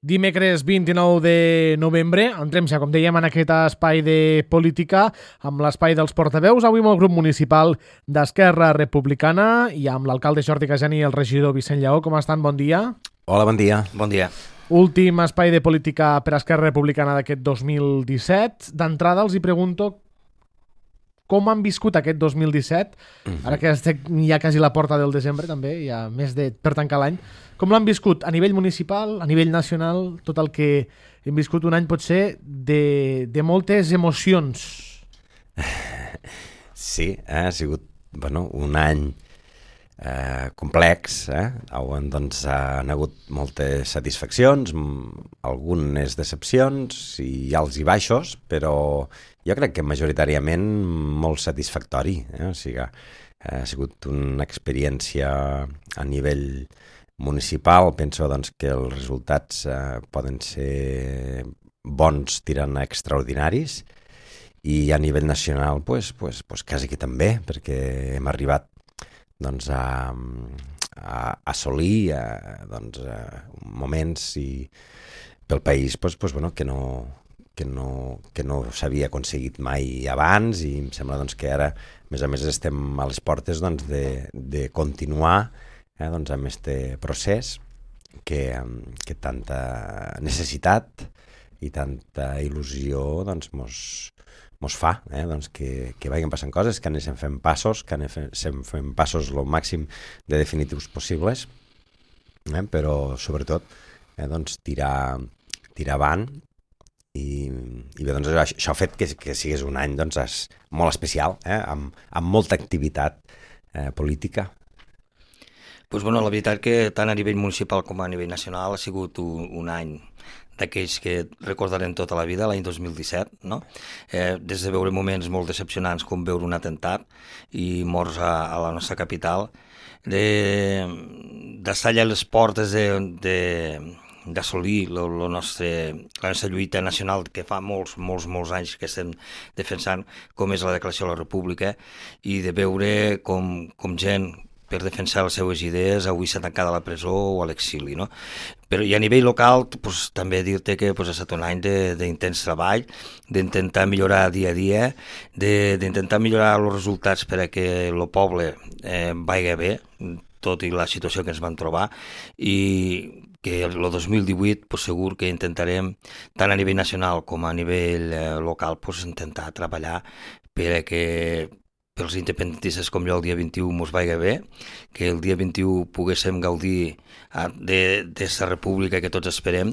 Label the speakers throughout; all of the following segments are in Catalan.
Speaker 1: Dimecres 29 de novembre entrem ja, com dèiem, en aquest espai de política amb l'espai dels portaveus, avui amb el grup municipal d'Esquerra Republicana i amb l'alcalde Jordi Cajani i el regidor Vicent Lleó. Com estan? Bon dia.
Speaker 2: Hola, bon dia.
Speaker 3: Bon dia.
Speaker 1: Últim espai de política per a Esquerra Republicana d'aquest 2017. D'entrada els hi pregunto com han viscut aquest 2017, ara que estic ja quasi a la porta del desembre també, ja més per tancar l'any. Com l'han viscut a nivell municipal, a nivell nacional, tot el que hem viscut un any potser de moltes emocions?
Speaker 2: Sí, ha sigut un any complex, on han hagut moltes satisfaccions, algunes decepcions i alts i baixos, però jo crec que majoritàriament molt satisfactori. O sigui, ha sigut una experiència a nivell municipal. Penso que els resultats poden ser bons tirant a extraordinaris, i a nivell nacional quasi que també, perquè hem arribat a assolir moments pel país que no s'havia aconseguit mai abans, i em sembla que ara, a més, estem a les portes de continuar amb aquest procés que tanta necessitat i tanta il·lusió mos fa, que vagin passant coses, que anem fent passos, el màxim de definitius possibles, però sobretot tirar avant. I bé, això ha fet que sigués un any molt especial, amb molta activitat política.
Speaker 3: La veritat que tant a nivell municipal com a nivell nacional ha sigut un any d'aquells que recordarem tota la vida, l'any 2017, no? Des de veure moments molt decepcionants com veure un atemptat i morts a la nostra capital, d'estar allà a les portes d'assolir la nostra lluita nacional que fa molts anys que estem defensant, com és la Declaració de la República, i de veure com gent, per defensar les seues idees, avui s'ha tancat a la presó o a l'exili, no? Però i a nivell local, també dir-te que ha estat un any d'intens treball, d'intentar millorar dia a dia, d'intentar millorar els resultats per a que el poble vagi bé, tot i la situació que ens vam trobar, i que el 2018 segur que intentarem, tant a nivell nacional com a nivell local, intentar treballar per a que pels independentistes com jo el dia 21 mos vagi bé, que el dia 21 poguéssim gaudir d'aquesta república que tots esperem,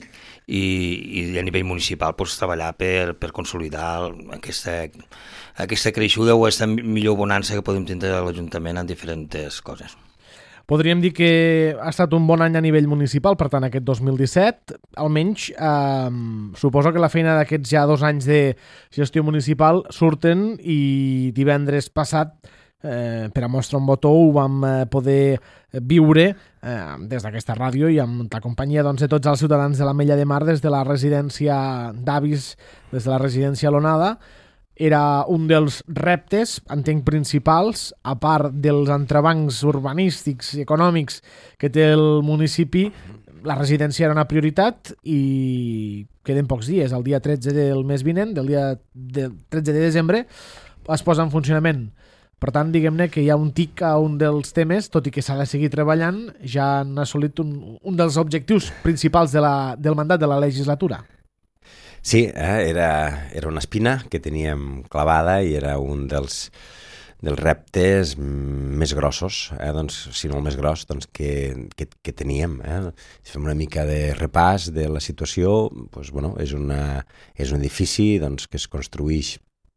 Speaker 3: i a nivell municipal treballar per consolidar aquesta creixuda o aquesta millor bonança que podem tindre a l'Ajuntament en diferents coses.
Speaker 1: Podríem dir que ha estat un bon any a nivell municipal, per tant, aquest 2017. Almenys, suposo que la feina d'aquests ja 2 anys de gestió municipal surten, i divendres passat, per a Mostra un Botó, ho vam poder viure des d'aquesta ràdio i amb la companyia de tots els ciutadans de l'Ametlla de Mar des de la residència d'Avis, des de la residència L'Onada. Era un dels reptes, entenc, principals, a part dels entrebancs urbanístics i econòmics que té el municipi. La residència era una prioritat i queden pocs dies. El dia 13 del mes vinent, del 13 de desembre, es posa en funcionament. Per tant, diguem-ne que hi ha un tic a un dels temes, tot i que s'ha de seguir treballant, ja han assolit un dels objectius principals del mandat de la legislatura.
Speaker 2: Sí, era una espina que teníem clavada i era un dels reptes més grossos, si no el més gros, que teníem. Si fem una mica de repàs de la situació, és un edifici que es construïx,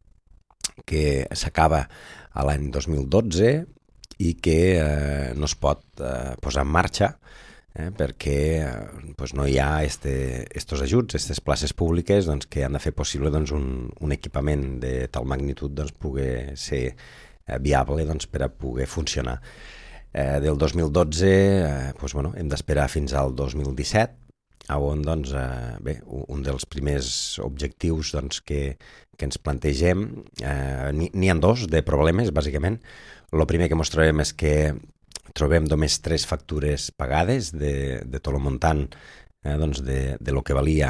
Speaker 2: que s'acaba a l'any 2012 i que no es pot posar en marxa perquè no hi ha estos ajuts, aquestes places públiques que han de fer possible un equipament de tal magnitud pugui ser viable per a poder funcionar. Del 2012 hem d'esperar fins al 2017, on un dels primers objectius que ens plantegem, n'hi ha 2 de problemes, bàsicament. El primer que mostrarem és que trobem només 3 factures pagades de tot el muntant doncs de lo que valia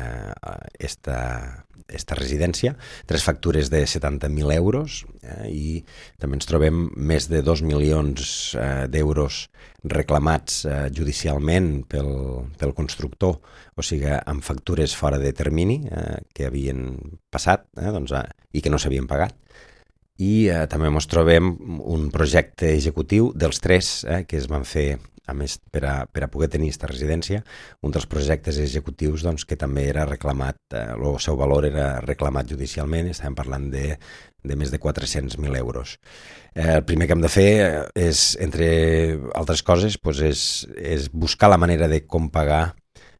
Speaker 2: esta residència, 3 factures de 70.000 euros i també ens trobem més de 2 milions d'euros reclamats judicialment pel constructor, o sigui, amb factures fora de termini que havien passat i que no s'havien pagat. I també ens trobem un projecte executiu dels 3 que es van fer, a més, per a poder tenir aquesta residència, un dels projectes executius que també era reclamat, el seu valor era reclamat judicialment, estàvem parlant de més de 400.000 euros. El primer que hem de fer és, entre altres coses, és buscar la manera de com pagar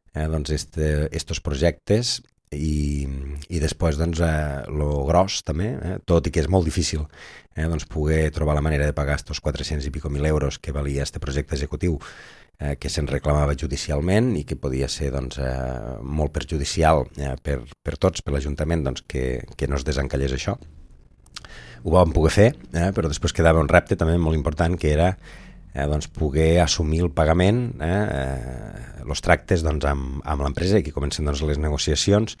Speaker 2: estos projectes i després lo gros també, tot i que és molt difícil poder trobar la manera de pagar estos 400 i pico mil euros que valia este projecte executiu que se'n reclamava judicialment i que podia ser molt perjudicial per tots, per l'Ajuntament, que no es desencallés això. Ho vam poder fer, però després quedava un repte també molt important, que era poder assumir el pagament, els tractes amb l'empresa, i aquí comencen les negociacions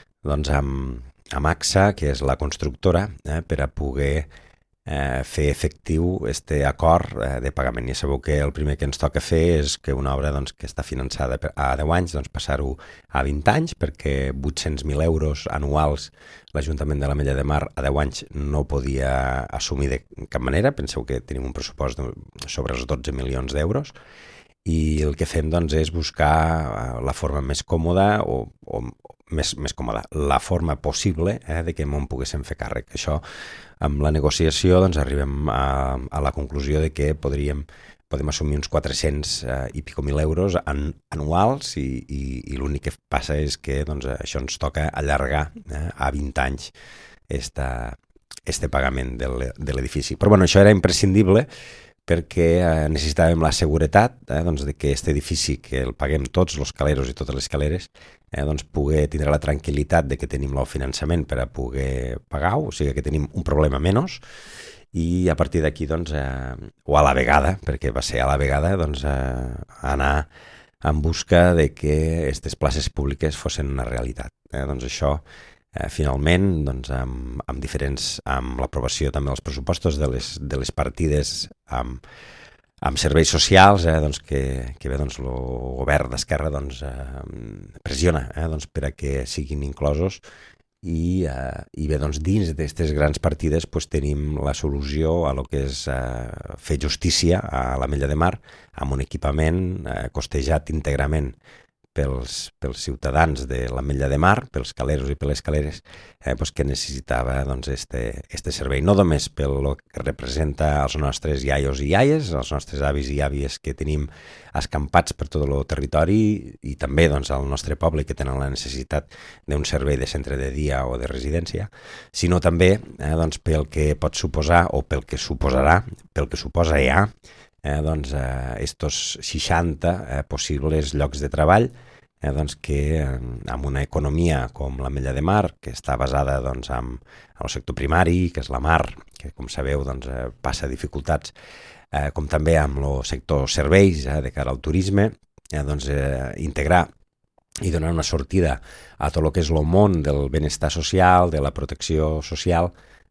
Speaker 2: amb AXA, que és la constructora, per a poder fer efectiu este acord de pagament. Ja sabeu que el primer que ens toca fer és que una obra que està finançada a 10 anys, passar-ho a 20 anys, perquè 800.000 euros anuals l'Ajuntament de l'Ametlla de Mar a 10 anys no podia assumir de cap manera. Penseu que tenim un pressupost sobre els 12 milions d'euros i el que fem és buscar la forma més còmoda o més còmoda, la forma possible de que m'on poguéssim fer càrrec. Això, amb la negociació, arribem a la conclusió de que podem assumir uns 400 i pico mil euros anuals i l'únic que passa és que això ens toca allargar a 20 anys este pagament de l'edifici. Però això era imprescindible perquè necessitàvem la seguretat de que aquest edifici, que el paguem tots els caleros i totes les caleres, poder tindre la tranquil·litat de que tenim el finançament per a poder pagar-ho, o sigui que tenim un problema menys, i a partir d'aquí, o a la vegada, perquè va ser a la vegada, anar en busca de que aquestes places públiques fossin una realitat. Això, finalment, amb l'aprovació també dels pressupostos de les partides amb serveis socials, que bé, el govern d'Esquerra pressiona per a que siguin inclosos i bé, dins d'aquestes grans partides tenim la solució a lo que és fer justícia a l'Ametlla de Mar amb un equipament costejat íntegrament pels ciutadans de l'Ametlla de Mar, pels caleros i per les caleres, que necessitava este servei. No només pel que representa els nostres iaios i iaies, els nostres avis i àvies que tenim escampats per tot el territori i també al nostre poble que tenen la necessitat d'un servei de centre de dia o de residència, sinó també pel que pot suposar o pel que suposarà, pel que suposa ja, estos 60 possibles llocs de treball que amb una economia com l'Ametlla de Mar, que està basada en el sector primari, que és la mar, que com sabeu passa dificultats, com també amb el sector serveis de cara al turisme, integrar i donar una sortida a tot el que és el món del benestar social, de la protecció social,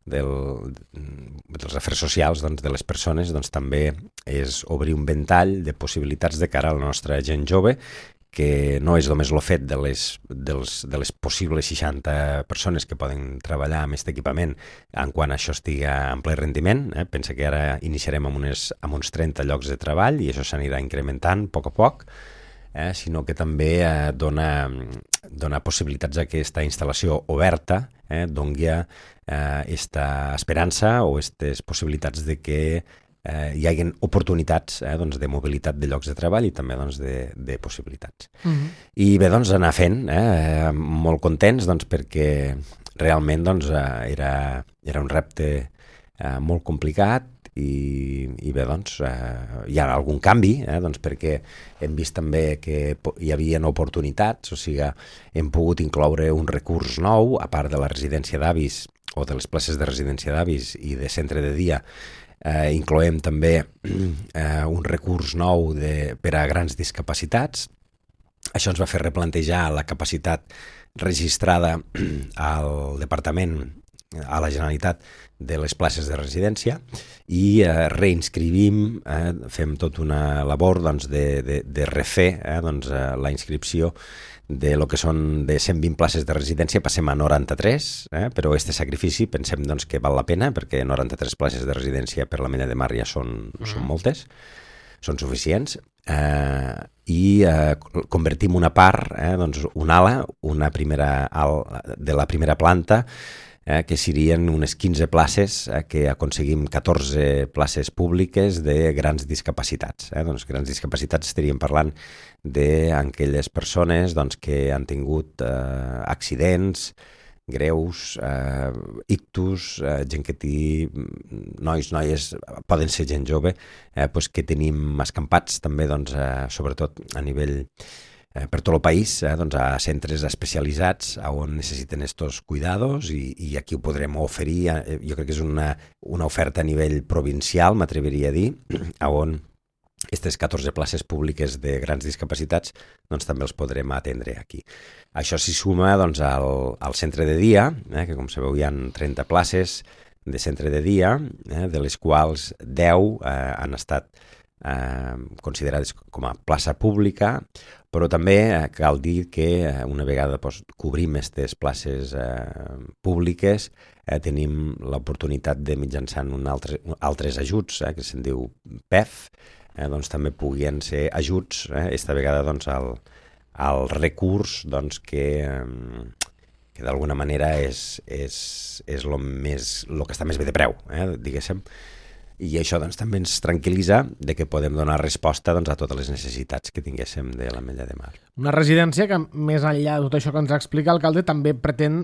Speaker 2: dels afers socials de les persones, també és obrir un ventall de possibilitats de cara a la nostra gent jove, que no és només el fet de les possibles 60 persones que poden treballar amb aquest equipament en quan això estigui en ple rendiment. Pensa que ara iniciarem amb uns 30 llocs de treball i això s'anirà incrementant a poc, sinó que també dona possibilitats a que aquesta instal·lació oberta doni aquesta esperança o aquestes possibilitats de que hi hagi oportunitats de mobilitat de llocs de treball i també de possibilitats. I bé, anar fent, molt contents perquè realment era un repte molt complicat i bé, hi ha algun canvi, perquè hem vist també que hi havia oportunitats, o sigui, hem pogut incloure un recurs nou, a part de la residència d'avis o de les places de residència d'avis i de centre de dia, incloem també un recurs nou per a grans discapacitats, Això ens va fer replantejar la capacitat registrada al Departament, a la Generalitat, de les places de residència i reinscrivim, fem tota una labor doncs, de refer doncs, la inscripció de lo que són de 120 places de residència, passem a 93, però aquest sacrifici pensem doncs, que val la pena, perquè 93 places de residència per l'Ametlla de Mar ja són moltes, són suficients, i convertim una part, doncs una ala, de la primera planta, que serien unes 15 places, que aconseguim 14 places públiques de grans discapacitats. Doncs grans discapacitats estaríem parlant d'aquelles persones doncs, que han tingut accidents greus, ictus, gent que té, nois, noies, poden ser gent jove, doncs que tenim escampats també, doncs, sobretot a nivell per tot el país, doncs, a centres especialitzats on necessiten estos cuidados i aquí ho podrem oferir. Jo crec que és una oferta a nivell provincial, m'atreviria a dir, on aquestes 14 places públiques de grans discapacitats doncs, també els podrem atendre aquí. Això s'hi suma doncs, al centre de dia, que com sabeu hi ha 30 places de centre de dia, de les quals 10 han estat considerades com a plaça pública, però també cal dir que una vegada doncs, cobrim aquestes places públiques, tenim l'oportunitat de mitjançant altres ajuts, que se'n diu PEF, doncs també puguin ser ajuts, esta vegada doncs, al recurs doncs, que d'alguna manera és lo que està més bé de preu, diguéssim. I això doncs, també ens tranquil·litza de que podem donar resposta doncs, a totes les necessitats que tinguéssim de l'Ametlla de Mar.
Speaker 1: Una residència que, més enllà de tot això que ens explica l'alcalde, també pretén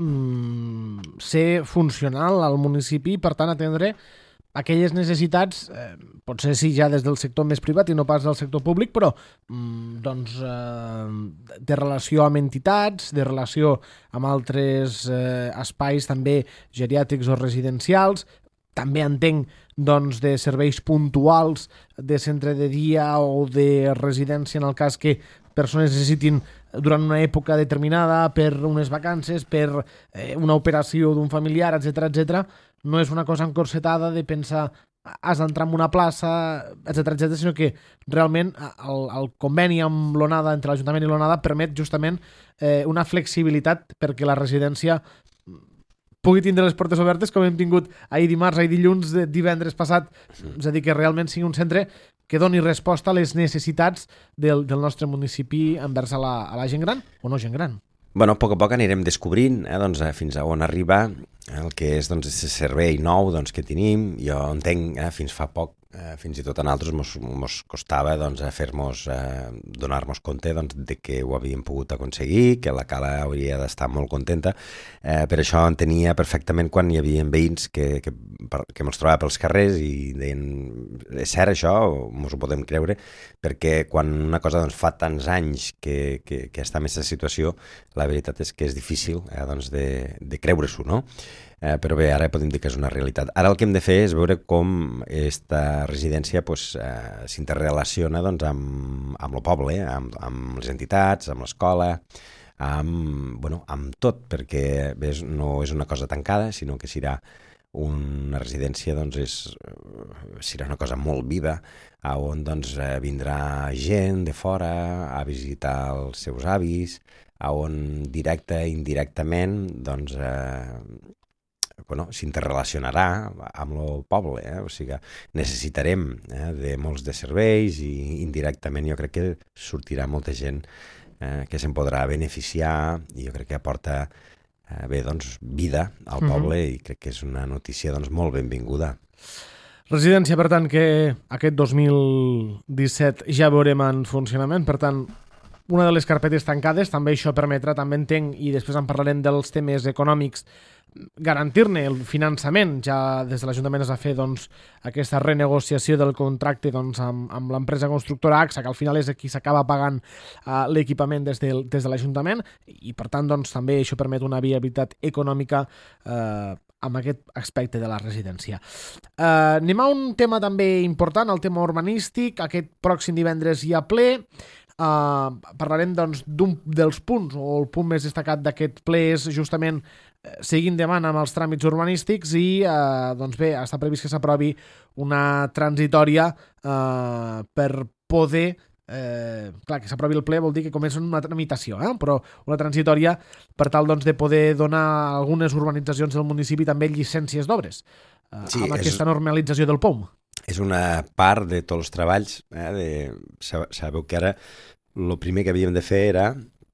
Speaker 1: ser funcional al municipi i, per tant, atendre aquelles necessitats, potser sí ja des del sector més privat i no pas del sector públic, però doncs, de relació amb entitats, de relació amb altres espais també geriàtrics o residencials. També entenc doncs, de serveis puntuals de centre de dia o de residència en el cas que persones necessitin durant una època determinada per unes vacances, per una operació d'un familiar, etc etc. No és una cosa encorsetada de pensar has d'entrar en una plaça, etc, sinó que realment el conveni amb l'ONADA, entre l'Ajuntament i l'ONADA, permet justament una flexibilitat perquè la residència pugui tindre les portes obertes com hem tingut ahir dimarts, ahir dilluns, divendres passat, és a dir, que realment sigui un centre que doni resposta a les necessitats del nostre municipi envers a la gent gran o no gent gran.
Speaker 2: Bueno, a poc anirem descobrint doncs, fins a on arriba el que és doncs, aquest servei nou doncs, que tenim. Jo entenc, fins fa poc, fins i tot a nosaltres mos costava doncs, donar-nos compte doncs, de que ho havíem pogut aconseguir, que la Cala hauria d'estar molt contenta. Per això entenia perfectament quan hi havia veïns que mos trobava pels carrers i deien, és cert això, mos ho podem creure, perquè quan una cosa doncs, fa tants anys que està en aquesta situació, la veritat és que és difícil doncs, de creure-s'ho, no? Però bé, ara podem dir que és una realitat. Ara el que hem de fer és veure com aquesta residència s'interrelaciona doncs, amb el poble, amb les entitats, amb l'escola, amb tot, perquè bé, no és una cosa tancada, sinó que serà una residència, doncs, serà una cosa molt viva, on doncs, vindrà gent de fora a visitar els seus avis, on directe i indirectament doncs, s'interrelacionarà amb el poble, o sigui, necessitarem de molts de serveis i indirectament jo crec que sortirà molta gent que se'n podrà beneficiar i jo crec que aporta vida al poble i crec que és una notícia molt benvinguda.
Speaker 1: Residència, per tant, que aquest 2017 ja veurem en funcionament, per tant, una de les carpetes tancades, també això permetrà, també entenc, i després en parlarem dels temes econòmics, garantir-ne el finançament. Ja des de l'Ajuntament es va fer doncs, aquesta renegociació del contracte doncs, amb l'empresa constructora AXA, que al final és qui s'acaba pagant l'equipament des de l'Ajuntament, i per tant doncs, també això permet una viabilitat econòmica amb aquest aspecte de la residència. Anem a un tema també important, el tema urbanístic. Aquest pròxim divendres hi ha ple. Parlarem doncs, d'un dels punts, o el punt més destacat d'aquest ple és justament seguir endavant amb els tràmits urbanístics i doncs bé, està previst que s'aprovi una transitòria per poder clar, que s'aprovi el ple vol dir que comença una tramitació, però una transitòria per tal doncs, de poder donar a algunes urbanitzacions del municipi també llicències d'obres amb aquesta normalització del POUM.
Speaker 2: És una part de tots els treballs. Sabeu que ara el primer que havíem de fer era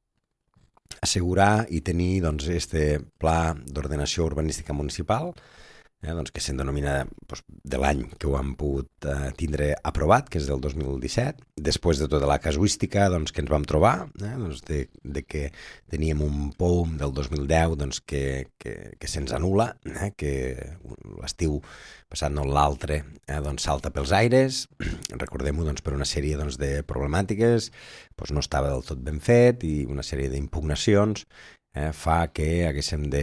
Speaker 2: assegurar i tenir doncs, este pla d'ordenació urbanística municipal, doncs, que se'n denomina doncs, de l'any que ho hem pogut tindre aprovat, que és del 2017, després de tota la casuística doncs, que ens vam trobar, doncs, de que teníem un POUM del 2010 doncs, que se'ns anul·la, que l'estiu passat no l'altre doncs, salta pels aires, recordem-ho doncs, per una sèrie doncs, de problemàtiques, doncs, no estava del tot ben fet i una sèrie d'impugnacions fa que haguéssim de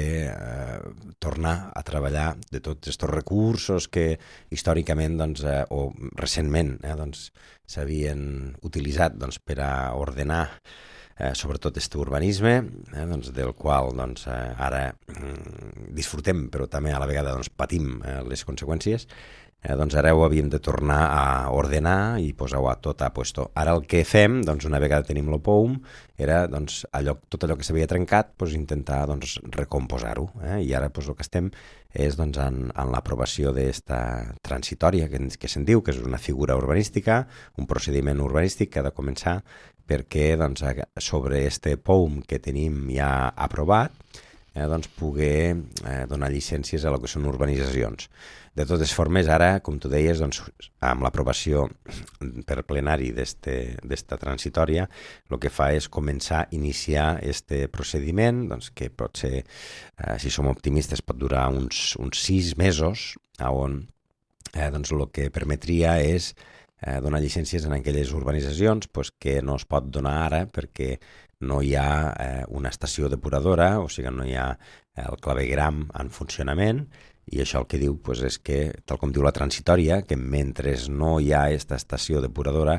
Speaker 2: tornar a treballar de tots aquests recursos que històricament doncs, o recentment doncs, s'havien utilitzat doncs, per a ordenar sobretot aquest urbanisme, doncs, del qual doncs, ara disfrutem però també a la vegada doncs, patim les conseqüències. Doncs ara ho havíem de tornar a ordenar i posar-ho tot a puesto. Ara el que fem, doncs, una vegada tenim el POUM, era doncs, tot allò que s'havia trencat doncs, intentar doncs, recomposar-ho. I ara doncs, el que estem és doncs, en l'aprovació d'esta transitòria que se'n diu, que és una figura urbanística, un procediment urbanístic que ha de començar perquè doncs, sobre este POUM que tenim ja aprovat doncs, poder donar llicències a lo que són urbanitzacions. De totes formes, ara, com tu deies, doncs, amb l'aprovació per plenari d'esta transitòria, el que fa és començar a iniciar este procediment, doncs, que pot ser, si som optimistes, pot durar uns 6 mesos, on doncs, el que permetria és donar llicències en aquelles urbanitzacions doncs, que no es pot donar ara perquè no hi ha una estació depuradora, o sigui, no hi ha el clavegram en funcionament, i això el que diu doncs, és que, tal com diu la transitòria, que mentre no hi ha aquesta estació depuradora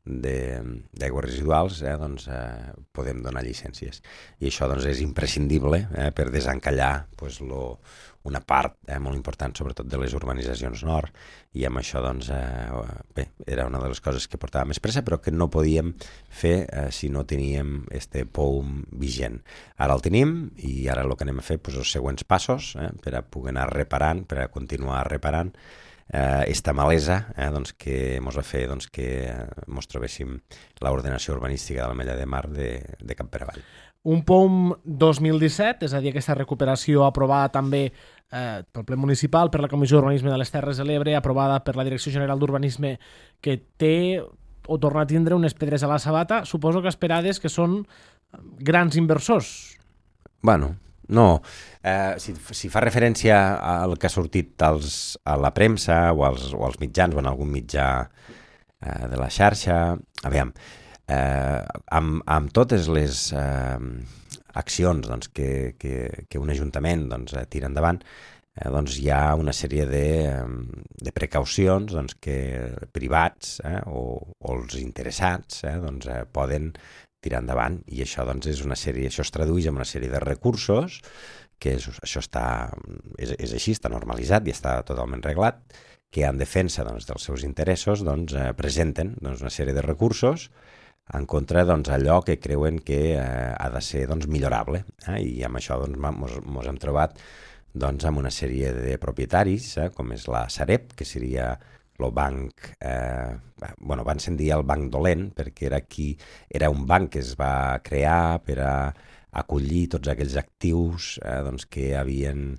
Speaker 2: d'aigües residuals, doncs, podem donar llicències. I això doncs, és imprescindible per desencallar doncs, una part molt important, sobretot de les urbanitzacions nord, i amb això doncs, bé, era una de les coses que portava més pressa, però que no podíem fer si no teníem este POUM vigent. Ara el tenim i ara el que anem a fer doncs, els següents passos per a poder anar reparant, per a continuar reparant esta malesa doncs, que ens va fer doncs, que ens trobéssim l'ordenació urbanística de l'Ametlla de Mar de cap per avall.
Speaker 1: Un POUM 2017, és a dir, aquesta recuperació aprovada també pel ple municipal, per la Comissió d'Urbanisme de les Terres de l'Ebre, aprovada per la Direcció General d'Urbanisme, que té o torna a tindre unes pedres a la sabata, suposo que esperades que són grans inversors.
Speaker 2: Bueno, no. Si fa referència al que ha sortit a la premsa o als mitjans o en algun mitjà de la xarxa, aviam, amb totes les accions doncs, que un ajuntament doncs, tira endavant, doncs, hi ha una sèrie de precaucions doncs, que privats o els interessats doncs, poden tirar endavant, i això doncs, això es tradueix en una sèrie de recursos que això és així, està normalitzat i està totalment reglat, que en defensa doncs, dels seus interessos doncs, presenten doncs, una sèrie de recursos en contra doncs, allò que creuen que ha de ser doncs, millorable. I amb això doncs, ens hem trobat doncs, amb una sèrie de propietaris, com és la Sareb, que seria el banc, abans se'n deia el banc dolent, perquè era un banc que es va crear per a acollir tots aquells actius doncs, que havien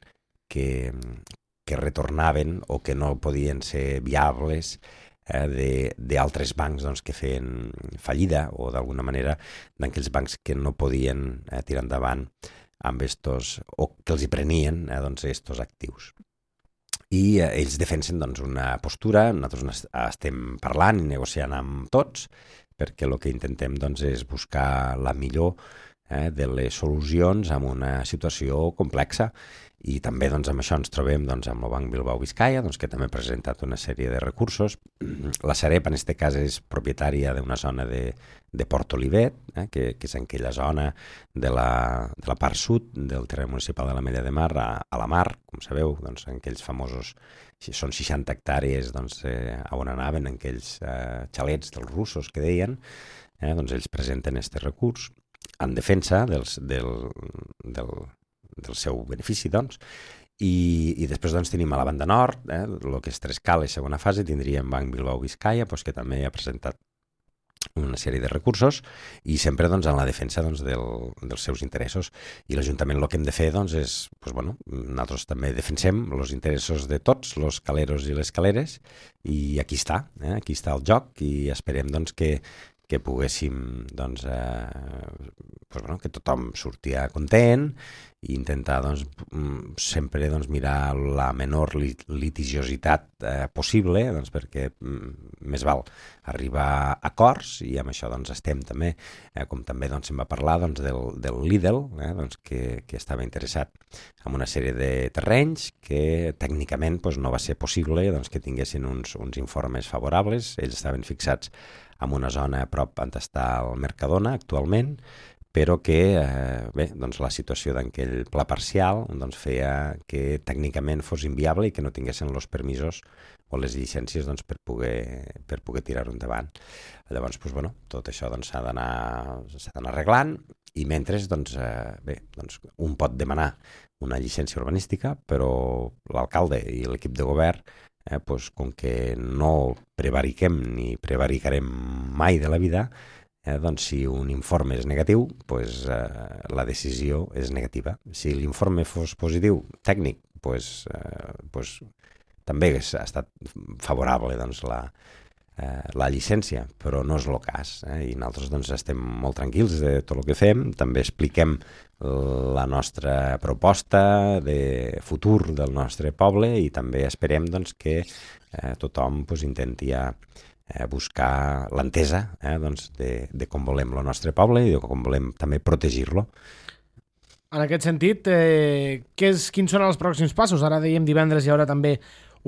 Speaker 2: que retornaven o que no podien ser viables d'altres bancs doncs, que feien fallida o d'alguna manera d'aquells bancs que no podien tirar endavant amb estos, o que els hi prenien doncs, estos actius. I ells defensen doncs, una postura, nosaltres estem parlant i negociant amb tots, perquè el que intentem doncs, és buscar la millor de les solucions en una situació complexa. I també doncs, amb això ens trobem doncs, amb el Banc Bilbao Vizcaya, doncs, que també ha presentat una sèrie de recursos. La Sareb, en aquest cas, és propietària d'una zona de Port Olivet, que és en aquella zona de la part sud del terreny municipal de l'Ametlla de Mar a la mar, com sabeu, doncs, en aquells famosos, són 60 hectàrees doncs, on anaven, en aquells xalets dels russos que deien, doncs ells presenten aquest recurs en defensa del seu benefici, doncs, i després doncs, tenim a la banda nord, el que és Trescales, segona fase, tindríem Banc Bilbao Vizcaya, doncs, que també ha presentat una sèrie de recursos i sempre doncs, en la defensa doncs, dels seus interessos. I l'Ajuntament el que hem de fer doncs, és, doncs, bueno, nosaltres també defensem els interessos de tots, els caleros i les caleres, i aquí està el joc, i esperem doncs, que poguéssim doncs, doncs, bueno, que tothom sortia content i intentar doncs, sempre doncs, mirar la menor litigiositat possible, doncs, perquè més val arribar a acords, i amb això doncs, estem també, com també doncs, se'n va parlar doncs, del Lidl, doncs, que estava interessat en una sèrie de terrenys que tècnicament doncs, no va ser possible doncs, que tinguessin uns informes favorables. Ells estaven fixats en una zona a prop on està el Mercadona actualment, però que bé, doncs la situació d'aquell pla parcial doncs feia que tècnicament fos inviable i que no tinguessin els permisos o les llicències doncs, per poder tirar-ho endavant. Llavors, doncs, bueno, tot això doncs, s'ha d'anar arreglant, i mentre doncs, bé, doncs, un pot demanar una llicència urbanística, però l'alcalde i l'equip de govern doncs, com que no prevariquem ni prevaricarem mai de la vida, doncs si un informe és negatiu, doncs, la decisió és negativa. Si l'informe fos positiu, tècnic, doncs, també ha estat favorable doncs, la llicència, però no és el cas. I nosaltres doncs, estem molt tranquils de tot el que fem, també expliquem la nostra proposta de futur del nostre poble i també esperem doncs, que tothom doncs, intenti buscar l'entesa doncs, de com volem el nostre poble i de com volem també protegir-lo.
Speaker 1: En aquest sentit, quins són els pròxims passos? Ara dèiem divendres hi haurà també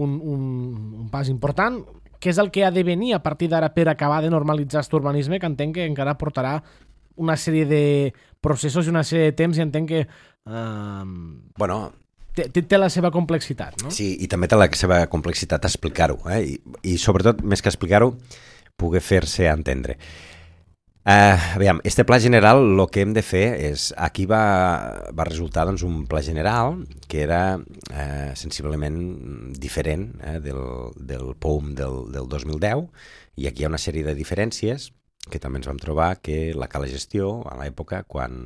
Speaker 1: un pas important. Què és el que ha de venir a partir d'ara per acabar de normalitzar aquest urbanisme, que entenc que encara portarà una sèrie de processos i una sèrie de temps, i entenc que
Speaker 2: bueno,
Speaker 1: té la seva complexitat, no?
Speaker 2: Sí, i també té la seva complexitat explicar-ho, i sobretot, més que explicar-ho, poder fer-se entendre. Aviam, este pla general el que hem de fer és, aquí va resultar doncs, un pla general que era sensiblement diferent del POUM del 2010, i aquí hi ha una sèrie de diferències que també ens vam trobar que la cala gestió a l'època quan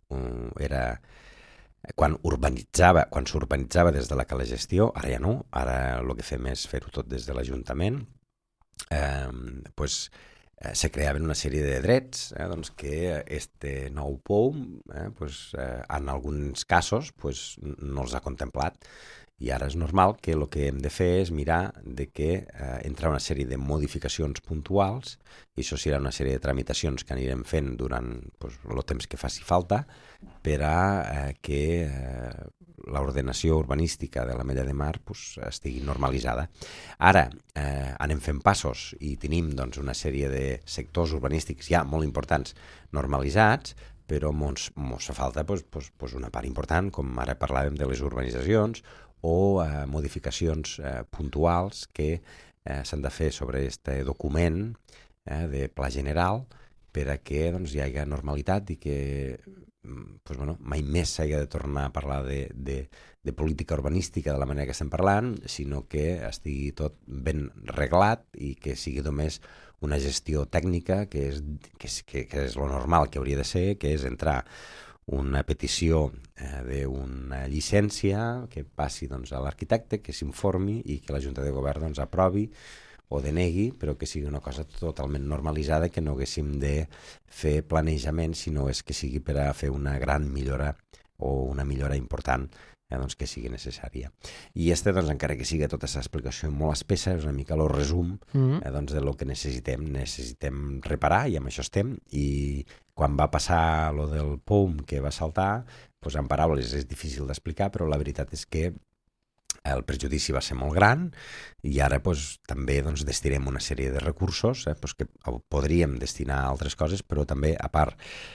Speaker 2: s'urbanitzava des de la cala gestió, ara ja no, ara el que fem és fer-ho tot des de l'Ajuntament, doncs se creaven una sèrie de drets doncs que este nou POUM en alguns casos no els ha contemplat, i ara és normal que el que hem de fer és mirar de que entra una sèrie de modificacions puntuals, i això serà una sèrie de tramitacions que anirem fent durant el temps que faci falta per a que l'ordenació urbanística de l'Ametlla de Mar estigui normalitzada. Ara anem fent passos i tenim doncs, una sèrie de sectors urbanístics ja molt importants normalitzats, però mos falta una part important, com ara parlàvem de les urbanitzacions o modificacions puntuals que s'han de fer sobre aquest document de pla general per a que doncs, hi hagi normalitat i que mai més s'hagi de tornar a parlar de política urbanística de la manera que estem parlant, sinó que estigui tot ben reglat i que sigui només una gestió tècnica que és lo normal que hauria de ser, que és entrar una petició d'una llicència que passi doncs, a l'arquitecte, que s'informi i que la Junta de Govern doncs, aprovi o denegui, però que sigui una cosa totalment normalitzada, que no haguéssim de fer planejament, sinó és que sigui per a fer una gran millora o una millora important doncs, que sigui necessària. I doncs, encara que sigui tota aquesta explicació molt espessa, és una mica el resum doncs, de lo que necessitem. Necessitem reparar, i amb això estem, i quan va passar lo del POUM que va saltar, doncs, en paraules és difícil d'explicar, però la veritat és que el perjudici va ser molt gran i ara doncs, també doncs, destinem una sèrie de recursos doncs, que podríem destinar a altres coses, però també, a part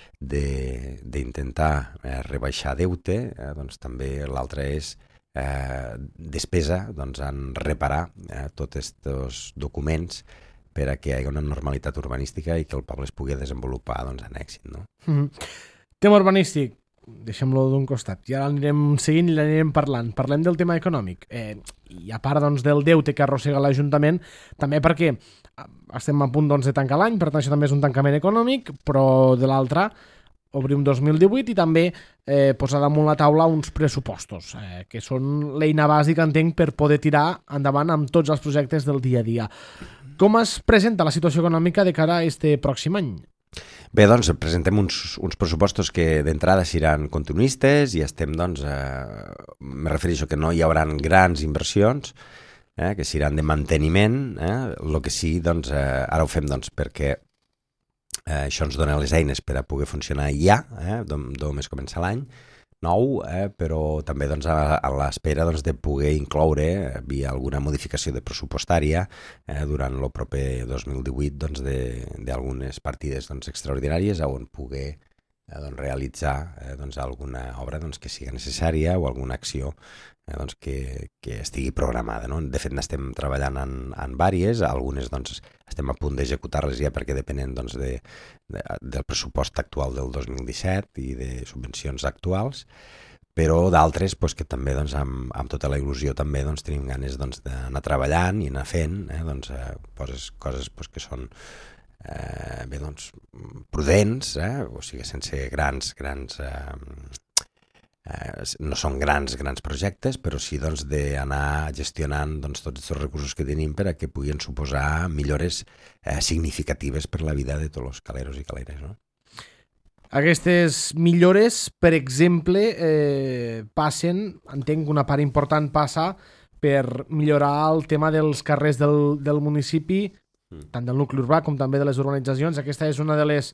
Speaker 2: d'intentar rebaixar deute, doncs, també l'altre és despesa doncs, en reparar tots aquests documents per a que hi hagi una normalitat urbanística i que el poble es pugui desenvolupar doncs, en èxit. No?
Speaker 1: Tema urbanístic, deixem-lo d'un costat. I ara l'anirem seguint i l'anirem parlant. Parlem del tema econòmic. I a part doncs, del deute que arrossega l'Ajuntament, també perquè estem a punt doncs, de tancar l'any, per tant això també és un tancament econòmic, però de l'altra obrim 2018 i també posar damunt la taula uns pressupostos, que són l'eina bàsica, entenc, per poder tirar endavant amb tots els projectes del dia a dia. Com es presenta la situació econòmica de cara a este pròxim any?
Speaker 2: Bé, doncs presentem uns pressupostos que d'entrada seran continuistes i estem, doncs, me refereixo que no hi haurà grans inversions, que seran de manteniment, el que sí, doncs, ara ho fem doncs, perquè això ens dona les eines per a poder funcionar ja, només comença l'any nou, però també doncs, a l'espera doncs, de poder incloure via alguna modificació de pressupostària durant el proper 2018 doncs, d'algunes partides doncs, extraordinàries on poder doncs, realitzar doncs, alguna obra doncs, que sigui necessària o alguna acció doncs, que estigui programada. No? De fet, n'estem treballant en vàries, algunes doncs, estem a punt d'executar-les ja perquè depenen doncs, del pressupost actual del 2017 i de subvencions actuals, però d'altres doncs, que també doncs, amb tota la il·lusió també doncs, tenim ganes doncs, d'anar treballant i anar fent doncs, coses doncs, que són bé, doncs, prudents, o sigui, sense grans no són grans projectes, però sí doncs, d'anar gestionant doncs, tots els recursos que tenim per a que puguin suposar millores significatives per la vida de tots els caleros i caleres. No?
Speaker 1: Aquestes millores, per exemple, passen, entenc que una part important passa per millorar el tema dels carrers del municipi, tant del nucli urbà com també de les urbanitzacions. Aquesta és una de les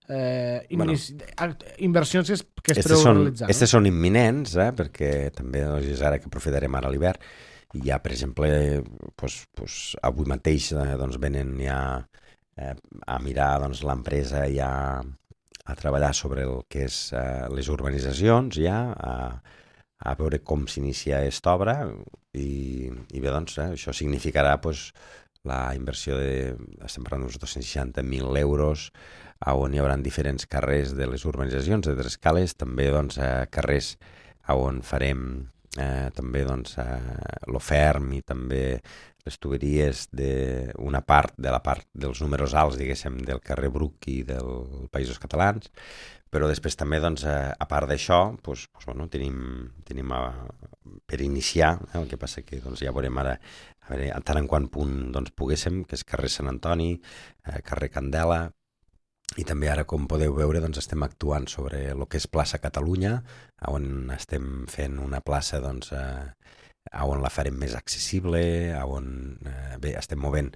Speaker 1: inversions que es preveu realitzar.
Speaker 2: Aquestes són imminents, perquè també és ara que aprofitarem ara l'hivern. I ja, per exemple, avui mateix doncs, venen ja a mirar doncs, l'empresa ja a treballar sobre el que és les urbanitzacions, ja a veure com s'inicia aquesta obra i bé, doncs, això significarà la inversió estem parlant d'uns 260.000 euros on hi haurà diferents carrers de les urbanitzacions, de 3 cales, també doncs, carrers on farem també doncs, l'Oferm i també les tuberies d'una part de la part dels números alts, diguéssim, del carrer Bruc i dels Països Catalans, però després també, doncs, a part d'això, bueno, tenim per iniciar, el que passa que doncs, ja veurem ara, a veure, tant en quant punt doncs, poguéssim, que és carrer Sant Antoni, carrer Candela, i també ara, com podeu veure, doncs, estem actuant sobre el que és plaça Catalunya, on estem fent una plaça doncs, on la farem més accessible, on bé, estem movent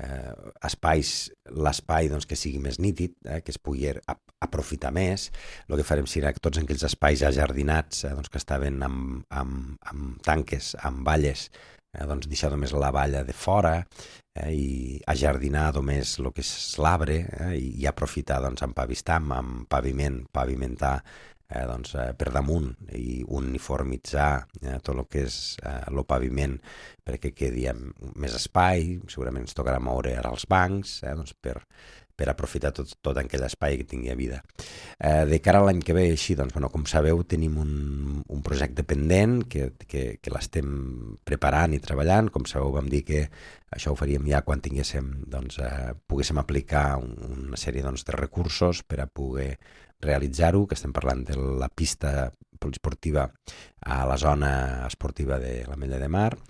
Speaker 2: l'espai doncs, que sigui més nítid, que es pugui aprofitar més. El que farem serà que tots aquells espais ja jardinats doncs, que estaven amb tanques, amb valles, doncs deixar només la valla de fora i ajardinar només el que és l'arbre i aprofitar doncs, amb pavimentar doncs, per damunt i uniformitzar tot el que és el paviment perquè quedi més espai. Segurament ens tocarà moure ara els bancs doncs, per aprofitar tot aquell espai que tingui vida. De cara a l'any que ve, així, doncs, bueno, com sabeu, tenim un projecte pendent que l'estem preparant i treballant. Com sabeu, vam dir que això ho faríem ja quan poguéssim aplicar una sèrie doncs, de recursos per a poder realitzar-ho, que estem parlant de la pista poliesportiva a la zona esportiva de l'Ametlla de Mar,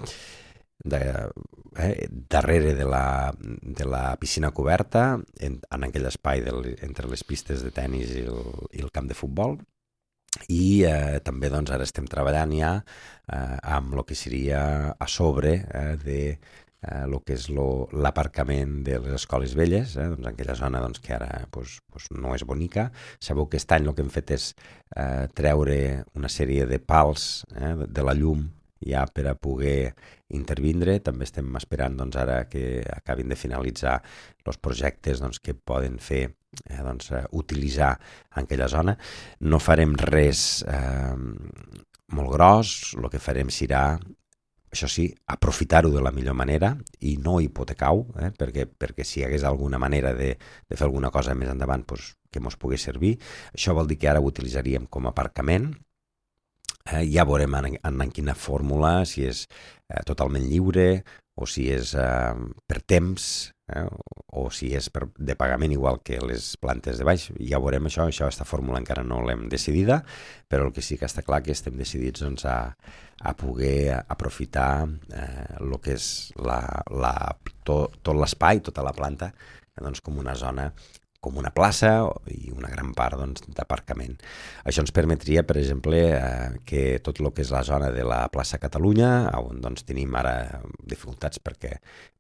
Speaker 2: darrere de la piscina coberta, en aquell espai entre les pistes de tennis i el camp de futbol, i també doncs, ara estem treballant ja amb el que seria a sobre de el que és l'aparcament de les escoles velles, doncs en aquella zona doncs, que ara doncs, no és bonica. Sabeu que aquest any el que hem fet és treure una sèrie de pals de la llum ja per a poder intervindre. També estem esperant doncs, ara que acabin de finalitzar els projectes doncs, que poden fer doncs, utilitzar en aquella zona. No farem res molt gros, el que farem serà, això sí, aprofitar-ho de la millor manera i no hipotecar-ho, perquè si hi hagués alguna manera de fer alguna cosa més endavant doncs, que ens pugui servir. Això vol dir que ara ho utilitzaríem com a aparcament. Ja veurem en quina fórmula, si és totalment lliure o si és per temps o si és de pagament igual que les plantes de baix. Ja veurem això, aquesta fórmula encara no l'hem decidida, però el que sí que està clar que estem decidits doncs, a poder aprofitar el que és tot l'espai, tota la planta, doncs, com una zona, com una plaça i una gran part doncs, d'aparcament. Això ens permetria, per exemple, que tot el que és la zona de la plaça Catalunya, on doncs, tenim ara dificultats perquè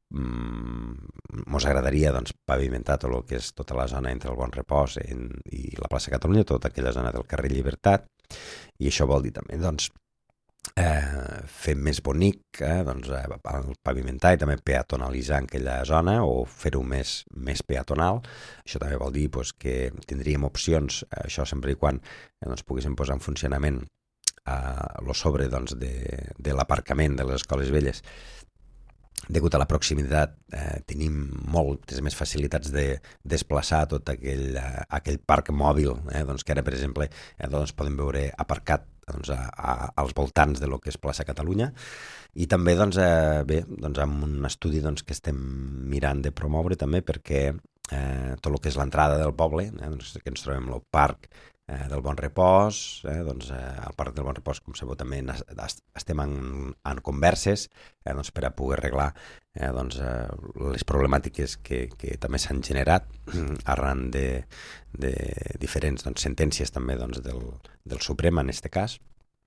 Speaker 2: ens agradaria doncs, pavimentar tot el que és tota la zona entre el Bon Repòs i la plaça Catalunya, tota aquella zona del carrer Llibertat, i això vol dir també doncs, fer més bonic doncs, pavimentar i també peatonalitzar en aquella zona o fer-ho més peatonal. Això també vol dir doncs, que tindríem opcions, això sempre i quan doncs, poguéssim posar en funcionament lo sobre doncs, de l'aparcament de les escoles velles. Degut a la proximitat tenim moltes més facilitats de desplaçar tot aquell parc mòbil doncs, que ara, per exemple, doncs, podem veure aparcat doncs, als voltants de lo que és plaça Catalunya, i també doncs, doncs, amb un estudi doncs, que estem mirant de promoure també perquè tot el que és l'entrada del poble, doncs, que ens trobem el parc del Bon Repòs, doncs, al Parc del Bon Repòs, com sabeu, també estem en converses doncs, per a poder arreglar doncs, les problemàtiques que també s'han generat arran de diferents doncs, sentències també doncs, del Suprem en aquest cas.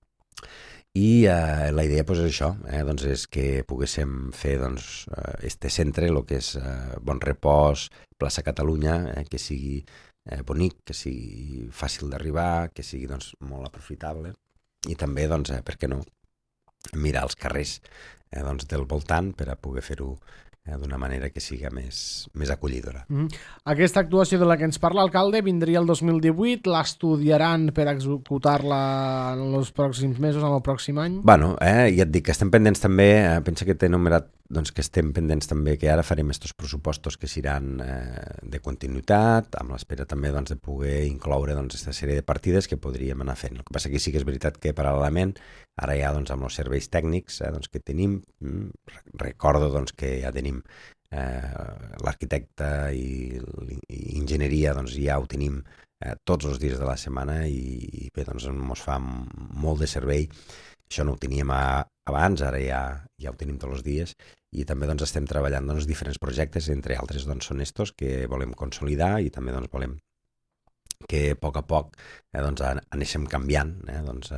Speaker 2: I la idea doncs, és això, doncs, és que poguéssim fer doncs, este centre, el que és Bon Repòs, plaça Catalunya, que sigui bonic, que sigui fàcil d'arribar, que sigui doncs, molt aprofitable, i també, doncs, per què no, mirar els carrers doncs, del voltant per a poder fer-ho d'una manera que siga més acollidora.
Speaker 1: Aquesta actuació de la que ens parla l'alcalde vindria el 2018, l'estudiaran per executar-la en els pròxims mesos, en el pròxim any?
Speaker 2: Bueno, ja et dic que estem pendents també, pensa que t'he enumerat doncs, que estem pendents també que ara farem aquests pressupostos que seran de continuïtat, amb l'espera també doncs, de poder incloure doncs, aquesta sèrie de partides que podríem anar fent. El que passa que sí que és veritat que paral·lelament ara ja doncs, amb els serveis tècnics doncs, que tenim, recordo doncs, que ja tenim l'arquitecte i enginyeria doncs, ja ho tenim tots els dies de la setmana i bé, doncs ens fa molt de servei. Això no ho teníem abans, ara ja ho tenim tots els dies, i també doncs, estem treballant doncs, diferents projectes, entre altres doncs, són estos que volem consolidar i també doncs, volem que a poc doncs, anéssim canviant doncs,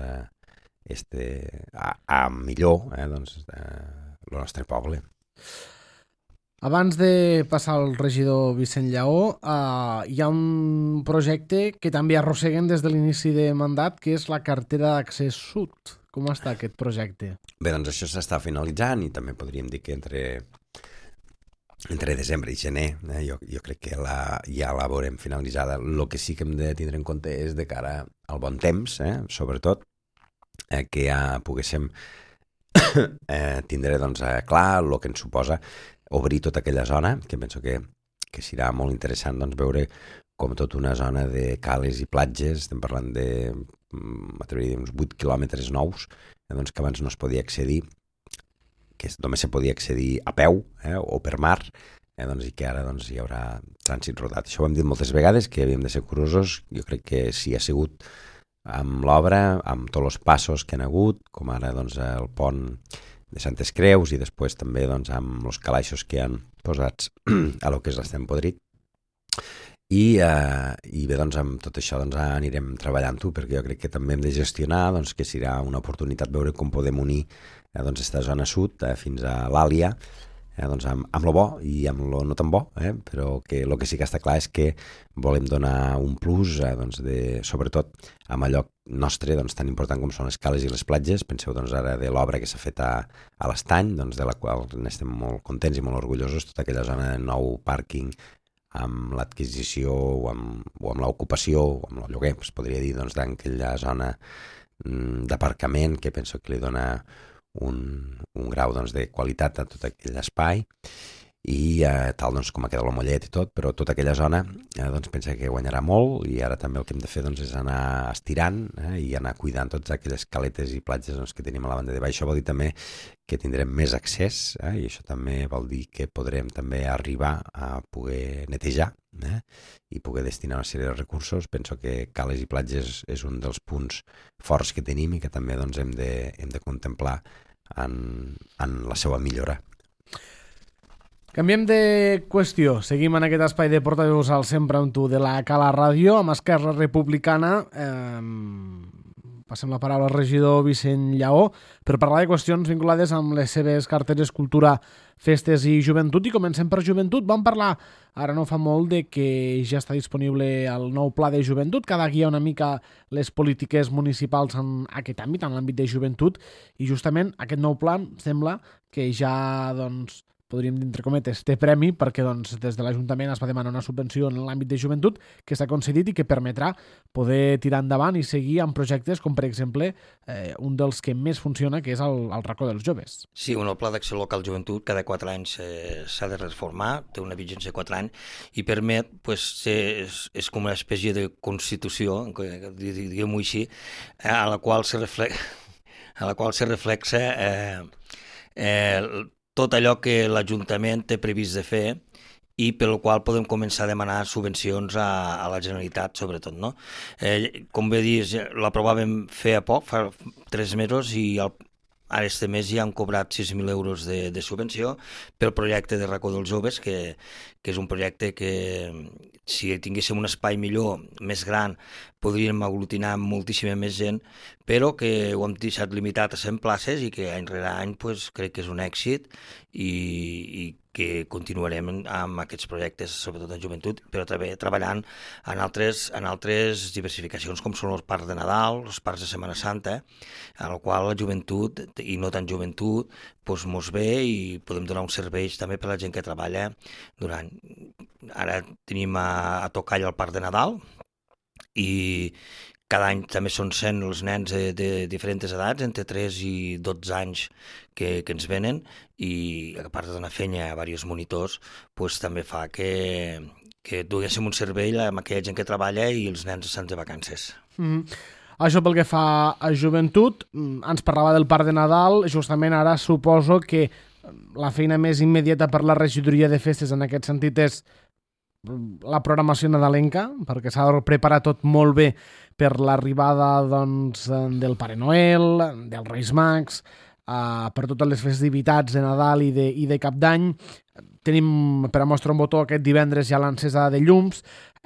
Speaker 2: a millor doncs, el nostre poble.
Speaker 1: Abans de passar al regidor Vicent Lleó, hi ha un projecte que també arrosseguem des de l'inici de mandat, que és la cartera d'accés sud. Com està aquest projecte?
Speaker 2: Bé, doncs això s'està finalitzant i també podríem dir que entre desembre i gener jo crec que ja la veurem finalitzada. El que sí que hem de tindre en compte és de cara al bon temps, sobretot, que ja poguéssim tindre doncs, clar el que ens suposa obrir tota aquella zona, que penso que serà molt interessant doncs, veure com tota una zona de cales i platges, estem parlant de m'atreviria uns 8 quilòmetres nous, doncs, que abans no es podia accedir, que només se podia accedir a peu o per mar, doncs, i que ara doncs, hi haurà trànsit rodat. Això ho hem dit moltes vegades, que havíem de ser curosos. Jo crec que sí ha sigut amb l'obra, amb tots els passos que han hagut, com ara doncs, el pont de Santes Creus i després també doncs, amb els calaixos que han posats a lo que és l'Estem Podrit. I bé, doncs, amb tot això doncs, anirem treballant-ho, perquè jo crec que també hem de gestionar, doncs, que serà una oportunitat veure com podem unir doncs, esta zona sud fins a l'Àlia, doncs amb lo bo i amb lo no tan bo, però que el que sí que està clar és que volem donar un plus, doncs, sobretot amb allò nostre doncs, tan important com són les cales i les platges. Penseu doncs, ara de l'obra que s'ha fet a l'Estany, doncs, de la qual n'estem molt contents i molt orgullosos, tota aquella zona de nou pàrquing amb l'adquisició o amb l'ocupació o amb el lloguer, es podria dir, doncs, d'aquella zona d'aparcament que penso que li dona un grau doncs, de qualitat a tot aquell espai i tal doncs, com ha quedat el Mollet i tot, però tota aquella zona doncs, pensa que guanyarà molt i ara també el que hem de fer doncs, és anar estirant i anar cuidant totes aquelles caletes i platges doncs, que tenim a la banda de baix. Això vol dir també que tindrem més accés i això també vol dir que podrem també arribar a poder netejar i poder destinar una sèrie de recursos. Penso que cales i platges és un dels punts forts que tenim i que també doncs, hem de contemplar en la seva millora.
Speaker 1: Canviem de qüestió. Seguim en aquest espai de portaveus al Sempre amb tu de la Cala Ràdio amb Esquerra Republicana. Passem la paraula al regidor Vicent Lleó per parlar de qüestions vinculades amb les seves carteres Cultura, Festes i Joventut. I comencem per Joventut. Vam parlar, ara no fa molt, de que ja està disponible el nou pla de joventut, que ha de guiar una mica les polítiques municipals en aquest àmbit, en l'àmbit de joventut, i justament aquest nou pla sembla que ja, doncs, podríem dir, entre cometes, té premi perquè doncs, des de l'Ajuntament es va demanar una subvenció en l'àmbit de joventut que s'ha concedit i que permetrà poder tirar endavant i seguir amb projectes com, per exemple, un dels que més funciona, que és el racó dels joves.
Speaker 3: Sí, el Pla d'Acció Local Joventut cada 4 anys s'ha de reformar, té una vigència de 4 anys i permet, és com una espècie de constitució, diguem-ho així, a la qual se reflexa tot allò que l'Ajuntament té previst de fer i pel qual podem començar a demanar subvencions a la Generalitat, sobretot, no? Com bé dius, l'aprovàvem fa 3 mesos, i ara este mes ja han cobrat 6.000 euros de subvenció pel projecte de racó dels joves, que és un projecte que, si tinguéssim un espai millor, més gran, podríem aglutinar moltíssima més gent, però que ho hem deixat limitat a 100 places i que any rere any crec que és un èxit i que continuarem amb aquests projectes, sobretot en joventut, però també treballant en altres diversificacions, com són els parcs de Nadal, els parcs de Setmana Santa, en el qual la joventut, i no tan joventut, mos ve i podem donar uns serveis també per a la gent que treballa durant. Ara tenim a Tocall el parc de Nadal, i cada any també són 100 els nens de diferents edats, entre 3 i 12 anys que ens venen, i a part de donar feina a diversos monitors, també fa que duguéssim un servei amb aquella gent que treballa i els nens estan de vacances.
Speaker 1: Això pel que fa a joventut. Ens parlava del parc de Nadal. Justament ara suposo que la feina més immediata per la regidoria de festes en aquest sentit és la programació nadalenca, perquè s'ha de preparar tot molt bé per l'arribada doncs, del Pare Noel, dels Reis Mags, per totes les festivitats de Nadal i de Cap d'Any. Tenim per a mostrar un botó aquest divendres ja l'encesa de llums.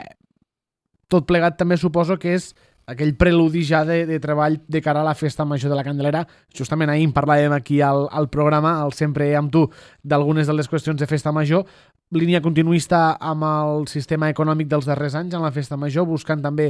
Speaker 1: Tot plegat també suposo que és aquell preludi ja de treball de cara a la festa major de la Candelera. Justament ahir en parlàvem aquí al programa, al Sempre amb tu, d'algunes de les qüestions de festa major, línia continuista amb el sistema econòmic dels darrers anys en la festa major, buscant també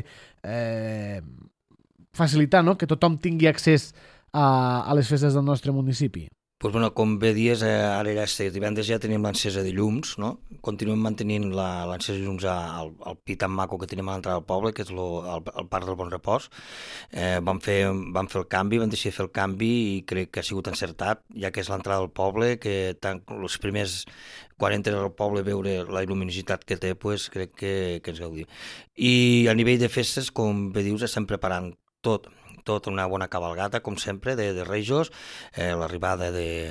Speaker 1: facilitar, no?, que tothom tingui accés a les festes del nostre municipi.
Speaker 3: Com bé dius, ara ja divendres ja tenim l'encesa de llums, no? Continuem mantenint l'encesa de llums al pi tan maco que tenim a l'entrada del poble, que és el Parc del Bon Repòs. Vam fer el canvi, vam decidir fer el canvi i crec que ha sigut encertat, ja que és l'entrada del poble, que els primers, quan entres al poble, veure la il·luminositat que té, crec que ens gaudim. I a nivell de festes, com bé dius, estem preparant tot una bona cabalgata, com sempre, de Rejos, l'arribada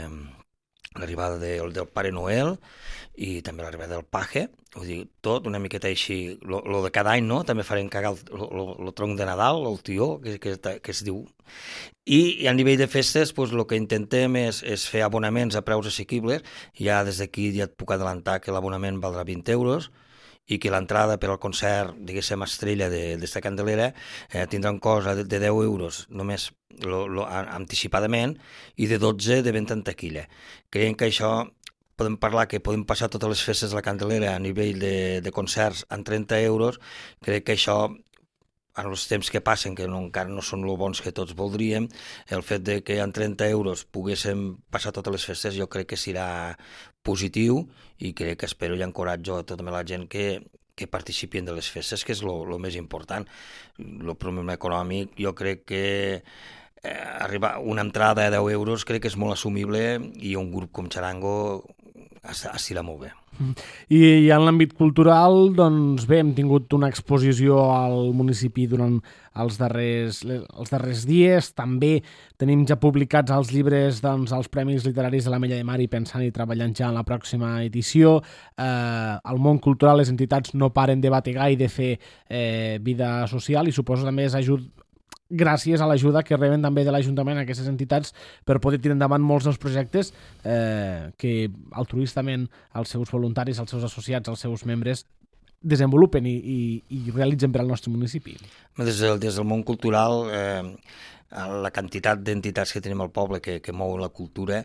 Speaker 3: del Pare Noel i també l'arribada del Paje, vull dir, tot una miqueta així, lo de cada any, no? També farem cagar el tronc de Nadal, el tió, que es diu. I a nivell de festes, el que intentem és fer abonaments a preus assequibles. Ja des d'aquí ja et puc adelantar que l'abonament valdrà 20 euros, i que l'entrada per al concert, diguéssim, estrella d'esta Candelera tindrà un cost de 10 euros només anticipadament i de 12 de venda en taquilla. Creiem que això podem parlar que podem passar totes les festes de la Candelera a nivell de concerts en 30 euros. Crec que això, en els temps que passen, que encara no són lo bons que tots voldríem, el fet de que en 30 euros poguéssim passar totes les festes jo crec que serà positiu i crec que espero i encoratjo a tota la gent que participin de les festes, que és el més important. El problema econòmic, jo crec que arribar una entrada a 10 euros crec que és molt assumible i un grup com Charango estirà molt bé.
Speaker 1: I en l'àmbit cultural, doncs bé, hem tingut una exposició al municipi durant els darrers dies. També tenim ja publicats els llibres els Premis Literaris de l'Ametlla de Mar i pensant i treballant ja en la pròxima edició. El món cultural, les entitats no paren de bategar i de fer vida social i suposo també és gràcies a l'ajuda que reben també de l'Ajuntament aquestes entitats per poder tirar endavant molts dels projectes que altruistament els seus voluntaris, els seus associats, els seus membres desenvolupen i realitzen per al nostre municipi.
Speaker 3: Des del món cultural, la quantitat d'entitats que tenim al poble que mou la cultura,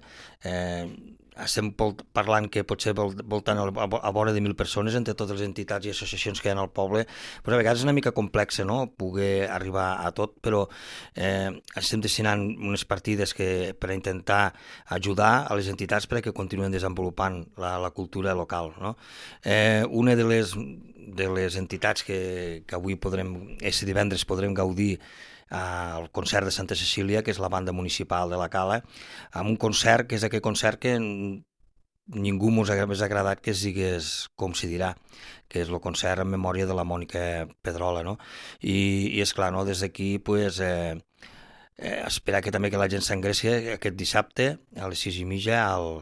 Speaker 3: estem parlant que potser voltant a vora de 1.000 persones entre totes les entitats i associacions que hi ha al poble, però a vegades és una mica complex, no?, poder arribar a tot, però estem destinant unes partides per intentar ajudar a les entitats perquè continuen desenvolupant la cultura local, no? Una de les entitats que avui aquest divendres podrem gaudir al concert de Santa Cecília, que és la banda municipal de la Cala, amb un concert que és aquell concert que ningú mos hagués agradat que es digués com se dirà, que és el concert en memòria de la Mònica Pedrola, no? I és clar, no? Des d'aquí, pues, esperar que també que la gent s'engressi aquest dissabte a les 6:30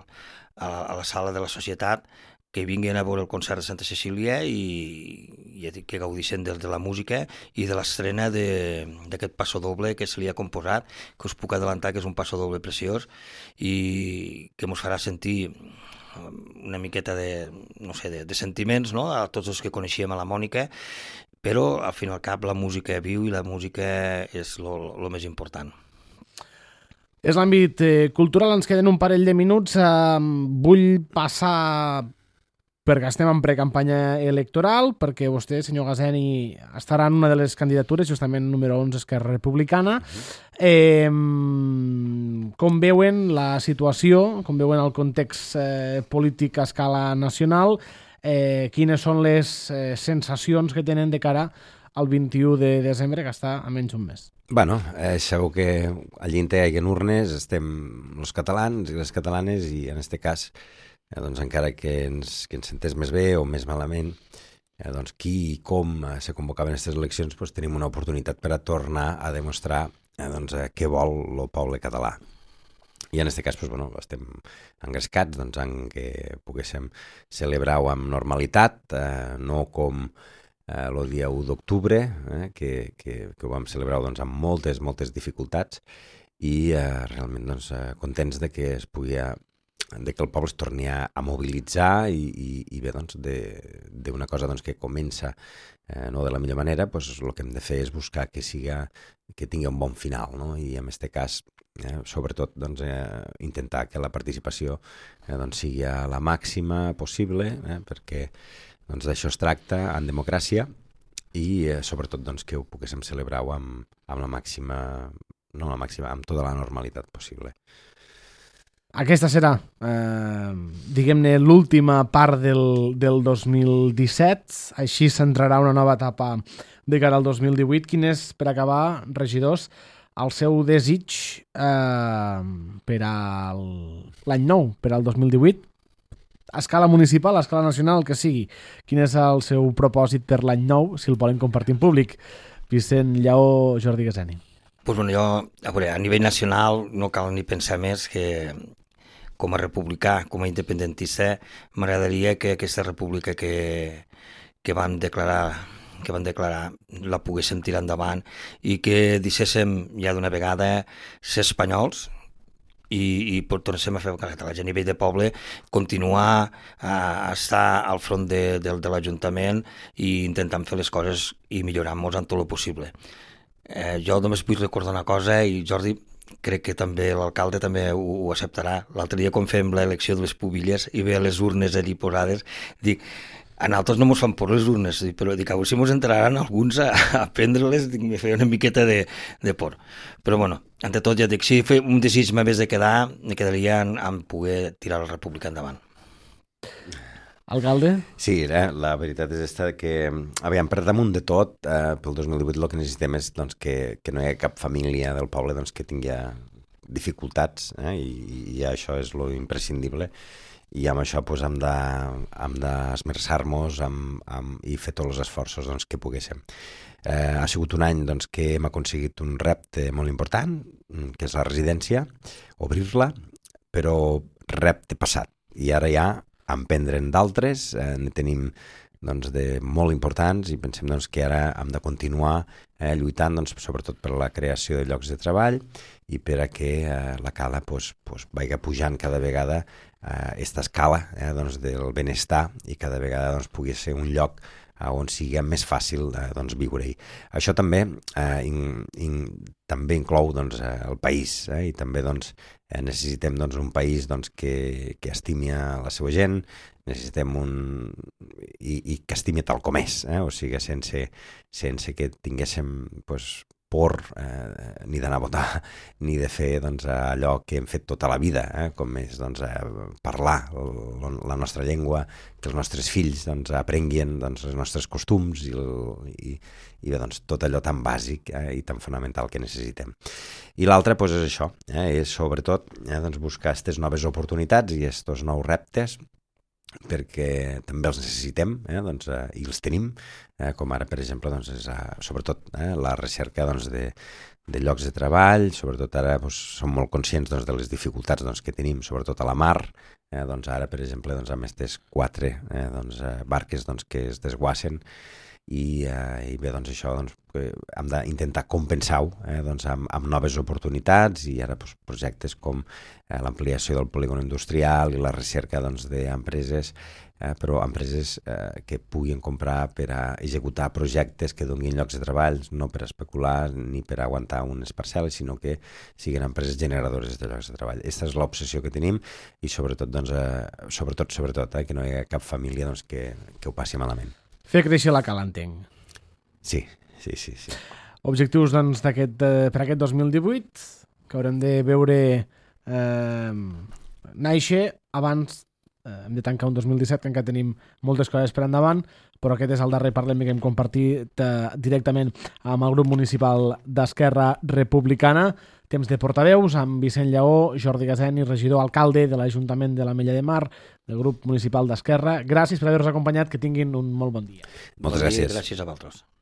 Speaker 3: a la sala de la Societat, que vinguin a veure el concert de Santa Cecília i que gaudixen de la música i de l'estrena d'aquest passo doble que se li ha composat, que us puc adelantar que és un passo doble preciós i que ens farà sentir una miqueta de sentiments, no?, a tots els que coneixíem a la Mònica, però al fin i al cap la música viu i la música és el més important.
Speaker 1: És l'àmbit cultural, ens queden un parell de minuts. Vull passar, perquè estem en precampanya electoral, perquè vostè, senyor Gazeni, estarà en una de les candidatures, justament número 11, Esquerra Republicana. Com veuen la situació, com veuen el context polític a escala nacional, quines són les sensacions que tenen de cara al 21 de desembre, que està a menys d'un mes?
Speaker 2: Bueno, sabeu que allí on hi ha urnes estem els catalans i les catalanes i en aquest cas doncs encara que ens sentés més bé o més malament, doncs qui i com se convocaven aquestes eleccions, doncs tenim una oportunitat per a tornar a demostrar doncs, què vol el poble català. I en aquest cas doncs, bueno, estem engrescats doncs, en que poguéssim celebrar-ho amb normalitat, no com el dia 1 d'octubre, que ho vam celebrar doncs, amb moltes dificultats i realment doncs, contents de que es pugui de que el poble es torni a mobilitzar i bé, doncs, d'una cosa doncs, que comença no de la millor manera, doncs, el que hem de fer és buscar que tingui un bon final, no? I en aquest cas, sobretot, doncs, intentar que la participació doncs, sigui la màxima possible, perquè doncs, d'això es tracta en democràcia i sobretot doncs, que ho poguéssim celebrar amb la màxima, no la màxima, amb tota la normalitat possible.
Speaker 1: Aquesta serà, diguem-ne, l'última part del 2017. Així s'entrarà una nova etapa de cara al 2018. Quin és, per acabar, regidors, el seu desig per a l'any nou, per al 2018? A escala municipal, a escala nacional, que sigui. Quin és el seu propòsit per l'any nou, si el volen compartir en públic? Vicent Lleó, Jordi Gazeni.
Speaker 3: Pues bueno, jo, a nivell nacional no cal ni pensar més que com a republicà, com a independentista, m'agradaria que aquesta república que van declarar la poguéssim tirar endavant i que deixéssim ja d'una vegada ser espanyols i tornem a fer el català a nivell de poble, continuar a estar al front de l'Ajuntament i intentant fer les coses i millorar-nos en tot el possible. Jo només vull recordar una cosa, i Jordi, crec que també l'alcalde també ho acceptarà. L'altre dia, quan fem l'elecció de les pubilles i ve les urnes allí posades, dic, a nosaltres no mos fan por les urnes, però dic, a veure si mos entraran alguns a prendre-les, me feia una miqueta de por. Però bueno, entre tot ja dic, si un desig m'hagués de quedar, me quedaria en poder tirar la República endavant.
Speaker 1: Alcalde?
Speaker 2: Sí, la veritat és que, aviam, per damunt de tot, pel 2018 el que necessitem és doncs, que no hi ha cap família del poble doncs, que tingui dificultats, i això és lo imprescindible, i amb això doncs, hem d'esmerçar-nos i fer tots els esforços doncs, que poguéssim. Ha sigut un any doncs, que hem aconseguit un repte molt important, que és la residència, obrir-la, però repte passat. I ara ja emprendre'n d'altres, ne tenim doncs, de molt importants, i pensem doncs, que ara hem de continuar lluitant doncs, sobretot per la creació de llocs de treball i per a que la cala doncs, vagi pujant cada vegada aquesta escala doncs, del benestar, i cada vegada doncs, pugui ser un lloc on sigui més fàcil doncs, viure-hi. Això també també inclou doncs, el país, i també doncs, necessitem doncs, un país doncs, que estimi a la seva gent, necessitem i que estimi tal com és, o sigui, sense que tinguéssim doncs, por ni d'anar a votar, ni de fer doncs, allò que hem fet tota la vida, com és doncs, parlar la nostra llengua, que els nostres fills doncs, aprenguin doncs, els nostres costums i bé, doncs, tot allò tan bàsic i tan fonamental que necessitem. I l'altre doncs, és això, és sobretot doncs, buscar aquestes noves oportunitats i aquests nous reptes, perquè també els necessitem doncs, i els tenim, com ara, per exemple, doncs, és, sobretot la recerca doncs, de llocs de treball, sobretot ara doncs, som molt conscients doncs, de les dificultats doncs, que tenim, sobretot a la mar, doncs, ara, per exemple, doncs, amb aquestes 4 doncs, barques doncs, que es desguassen, i bé, doncs això doncs, hem d'intentar compensar-ho doncs, amb noves oportunitats, i ara doncs, projectes com l'ampliació del polígon industrial i la recerca doncs, d'empreses, però empreses que puguin comprar per a executar projectes que donin llocs de treball, no per especular ni per aguantar unes parcel·les, sinó que siguin empreses generadores de llocs de treball. Aquesta és l'obsessió que tenim, i sobretot, doncs, sobretot que no hi ha cap família doncs, que ho passi malament.
Speaker 1: Fer créixer la cala, entenc.
Speaker 2: Sí.
Speaker 1: Objectius doncs, per aquest 2018, que haurem de veure néixer abans. Hem de tancar un 2017 que encara tenim moltes coses per endavant, però aquest és el darrer Parlem que hem compartit directament amb el grup municipal d'Esquerra Republicana. Temps de portaveus amb Vicent Lleó, Jordi Gaseni, regidor alcalde de l'Ajuntament de l'Ametlla de Mar, del grup municipal d'Esquerra. Gràcies per haver-nos acompanyat, que tinguin un molt bon dia.
Speaker 2: Moltes gràcies.
Speaker 3: Gràcies a vosaltres.